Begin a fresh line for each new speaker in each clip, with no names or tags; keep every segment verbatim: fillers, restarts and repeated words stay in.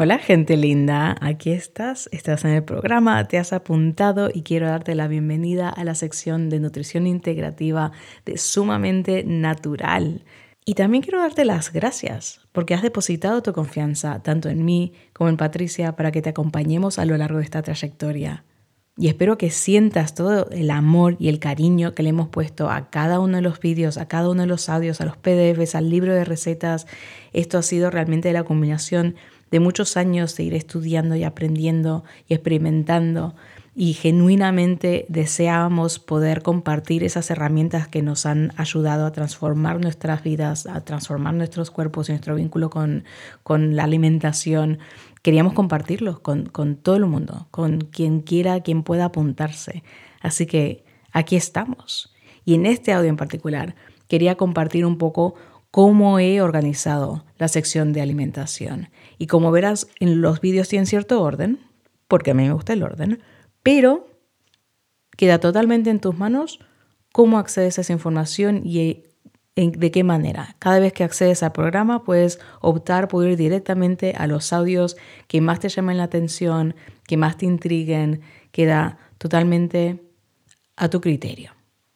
Hola gente linda, aquí estás, estás en el programa, te has apuntado y quiero darte la bienvenida a la sección de nutrición integrativa de Sumamente Natural. Y también quiero darte las gracias porque has depositado tu confianza tanto en mí como en Patricia para que te acompañemos a lo largo de esta trayectoria. Y espero que sientas todo el amor y el cariño que le hemos puesto a cada uno de los vídeos, a cada uno de los audios, a los P D Fs, al libro de recetas. Esto ha sido realmente la combinación de muchos años de ir estudiando y aprendiendo y experimentando, y genuinamente deseábamos poder compartir esas herramientas que nos han ayudado a transformar nuestras vidas, a transformar nuestros cuerpos y nuestro vínculo con, con la alimentación. Queríamos compartirlos con, con todo el mundo, con quien quiera, quien pueda apuntarse. Así que aquí estamos. Y en este audio en particular quería compartir un poco cómo he organizado la sección de alimentación. Y como verás, en los vídeos tienen cierto orden, porque a mí me gusta el orden, pero queda totalmente en tus manos cómo accedes a esa información y de qué manera. Cada vez que accedes al programa puedes optar por ir directamente a los audios que más te llamen la atención, que más te intriguen. Queda totalmente a tu criterio.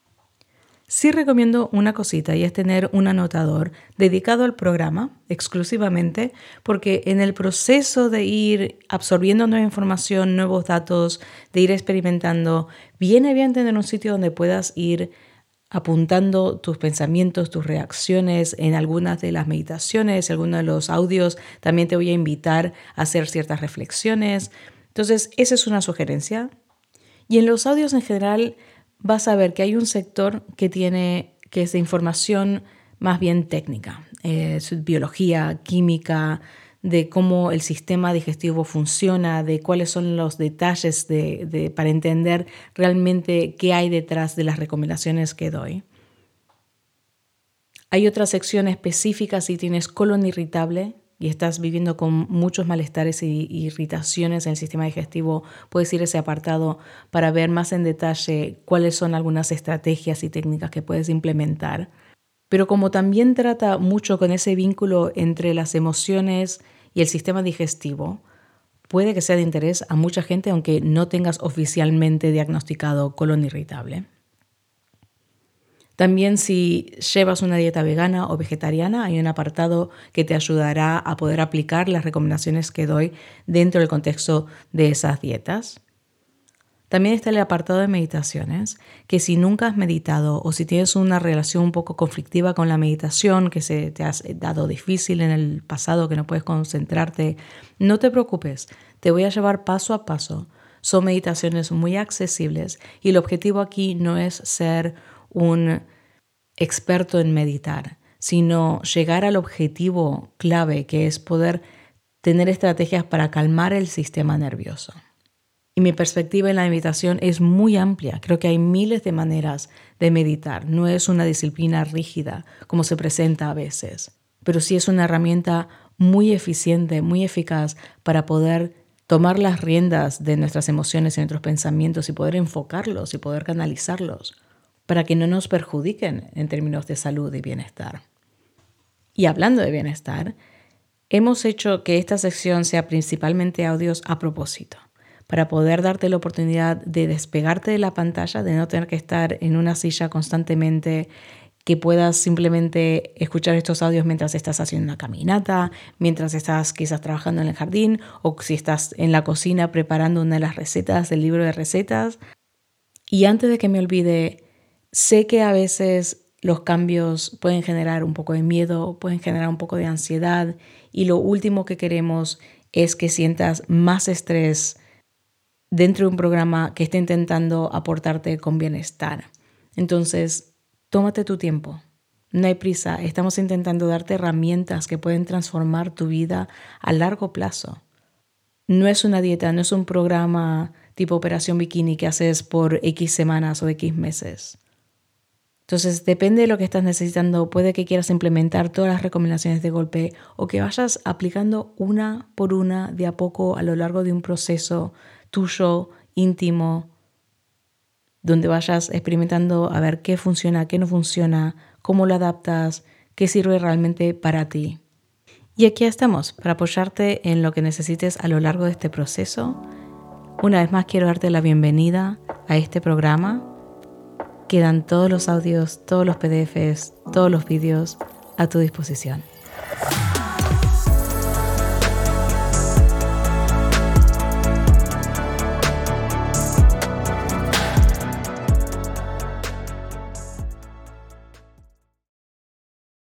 Sí recomiendo una cosita y es tener un anotador dedicado al programa exclusivamente, porque en el proceso de ir absorbiendo nueva información, nuevos datos, de ir experimentando, viene bien tener un sitio donde puedas ir apuntando tus pensamientos, tus reacciones en algunas de las meditaciones, algunos de los audios. También te voy a invitar a hacer ciertas reflexiones. Entonces, esa es una sugerencia. Y en los audios en general vas a ver que hay un sector que tiene, que es de información más bien técnica, eh, biología, química, de cómo el sistema digestivo funciona, de cuáles son los detalles de, de, para entender realmente qué hay detrás de las recomendaciones que doy. Hay otra sección específica si tienes colon irritable y estás viviendo con muchos malestares y irritaciones en el sistema digestivo, puedes ir a ese apartado para ver más en detalle cuáles son algunas estrategias y técnicas que puedes implementar. Pero como también trata mucho con ese vínculo entre las emociones y el sistema digestivo, puede que sea de interés a mucha gente aunque no tengas oficialmente diagnosticado colon irritable. También si llevas una dieta vegana o vegetariana, hay un apartado que te ayudará a poder aplicar las recomendaciones que doy dentro del contexto de esas dietas. También está el apartado de meditaciones, que si nunca has meditado o si tienes una relación un poco conflictiva con la meditación, que se te ha dado difícil en el pasado, que no puedes concentrarte, no te preocupes, te voy a llevar paso a paso. Son meditaciones muy accesibles y el objetivo aquí no es ser un experto en meditar, sino llegar al objetivo clave, que es poder tener estrategias para calmar el sistema nervioso. Y mi perspectiva en la meditación es muy amplia. Creo que hay miles de maneras de meditar. No es una disciplina rígida como se presenta a veces, pero sí es una herramienta muy eficiente, muy eficaz para poder tomar las riendas de nuestras emociones y nuestros pensamientos y poder enfocarlos y poder canalizarlos para que no nos perjudiquen en términos de salud y bienestar. Y hablando de bienestar, hemos hecho que esta sección sea principalmente audios a propósito, para poder darte la oportunidad de despegarte de la pantalla, de no tener que estar en una silla constantemente, que puedas simplemente escuchar estos audios mientras estás haciendo una caminata, mientras estás quizás trabajando en el jardín o si estás en la cocina preparando una de las recetas del libro de recetas. Y antes de que me olvide, sé que a veces los cambios pueden generar un poco de miedo, pueden generar un poco de ansiedad y lo último que queremos es que sientas más estrés dentro de un programa que esté intentando aportarte con bienestar. Entonces, tómate tu tiempo. No hay prisa. Estamos intentando darte herramientas que pueden transformar tu vida a largo plazo. No es una dieta, no es un programa tipo Operación Bikini que haces por X semanas o X meses. Entonces, depende de lo que estás necesitando. Puede que quieras implementar todas las recomendaciones de golpe o que vayas aplicando una por una de a poco a lo largo de un proceso tuyo, íntimo, donde vayas experimentando a ver qué funciona, qué no funciona, cómo lo adaptas, qué sirve realmente para ti. Y aquí estamos para apoyarte en lo que necesites a lo largo de este proceso. Una vez más quiero darte la bienvenida a este programa. Quedan todos los audios, todos los P D Fs, todos los vídeos a tu disposición.